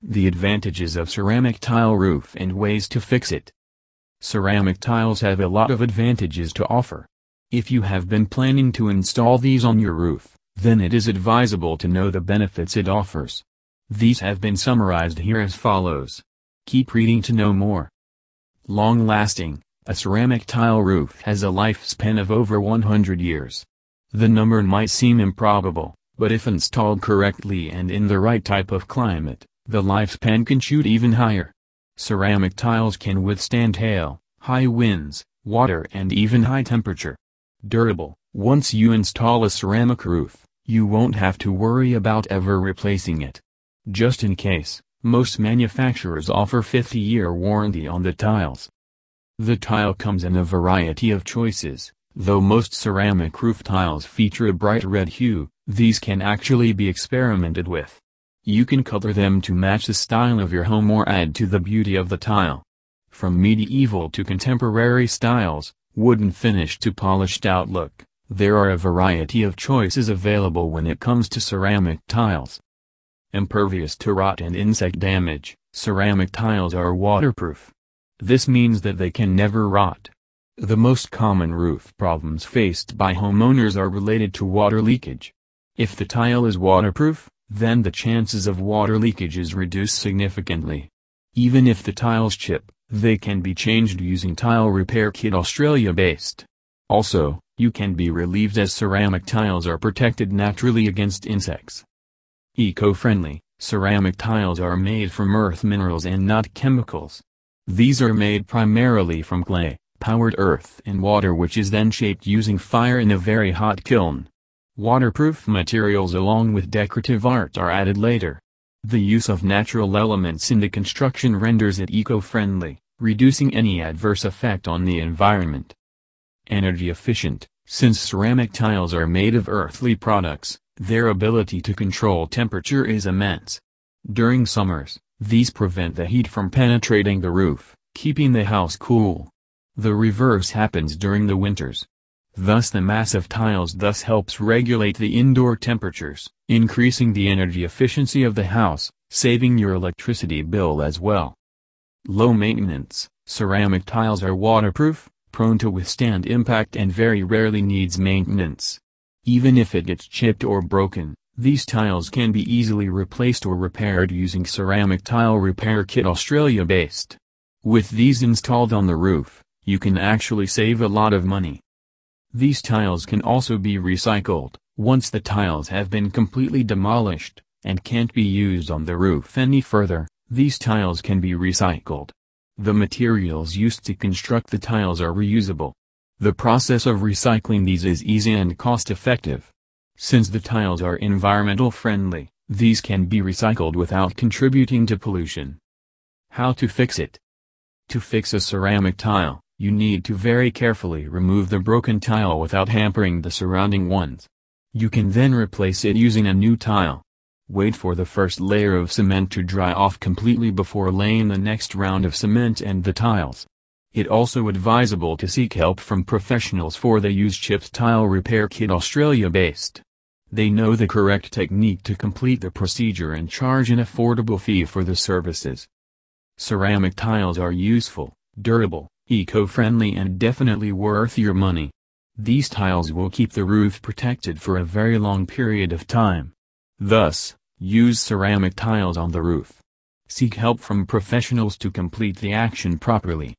The advantages of ceramic tile roof and ways to fix it. Ceramic tiles have a lot of advantages to offer. If you have been planning to install these on your roof, then it is advisable to know the benefits it offers. These have been summarized here as follows. Keep reading to know more. Long-lasting, a ceramic tile roof has a lifespan of over 100 years. The number might seem improbable, but if installed correctly and in the right type of climate, the lifespan can shoot even higher. Ceramic tiles can withstand hail, high winds, water and even high temperature. Durable. Once you install a ceramic roof, you won't have to worry about ever replacing it. Just in case, most manufacturers offer 50-year warranty on the tiles. The tile comes in a variety of choices. Though most ceramic roof tiles feature a bright red hue, these can actually be experimented with. You can color them to match the style of your home or add to the beauty of the tile. From medieval to contemporary styles, wooden finish to polished out look, there are a variety of choices available when it comes to ceramic tiles. Impervious to rot and insect damage, ceramic tiles are waterproof. This means that they can never rot. The most common roof problems faced by homeowners are related to water leakage. If the tile is waterproof, then the chances of water leakage is reduced significantly. Even if the tiles chip, they can be changed using Tile Repair Kit Australia based. Also, you can be relieved as ceramic tiles are protected naturally against insects. Eco-friendly, ceramic tiles are made from earth minerals and not chemicals. These are made primarily from clay, powered earth and water which is then shaped using fire in a very hot kiln. Waterproof materials along with decorative art are added later. The use of natural elements in the construction renders it eco-friendly, reducing any adverse effect on the environment. Energy efficient, since ceramic tiles are made of earthly products, their ability to control temperature is immense. During summers, these prevent the heat from penetrating the roof, keeping the house cool. The reverse happens during the winters. Thus the mass of tiles helps regulate the indoor temperatures, increasing the energy efficiency of the house, saving your electricity bill as well. Low maintenance, ceramic tiles are waterproof, prone to withstand impact and very rarely needs maintenance. Even if it gets chipped or broken, these tiles can be easily replaced or repaired using Ceramic Tile Repair Kit Australia based. With these installed on the roof, you can actually save a lot of money. These tiles can also be recycled, once the tiles have been completely demolished, and can't be used on the roof any further, these tiles can be recycled. The materials used to construct the tiles are reusable. The process of recycling these is easy and cost-effective. Since the tiles are environmental friendly, these can be recycled without contributing to pollution. How to fix it? To fix a ceramic tile, you need to very carefully remove the broken tile without hampering the surrounding ones. You can then replace it using a new tile. Wait for the first layer of cement to dry off completely before laying the next round of cement and the tiles. It also advisable to seek help from professionals for they use Chipped Tile Repair Kit Australia based. They know the correct technique to complete the procedure and charge an affordable fee for the services. Ceramic tiles are useful, durable, eco-friendly and definitely worth your money. These tiles will keep the roof protected for a very long period of time. Thus, use ceramic tiles on the roof. Seek help from professionals to complete the action properly.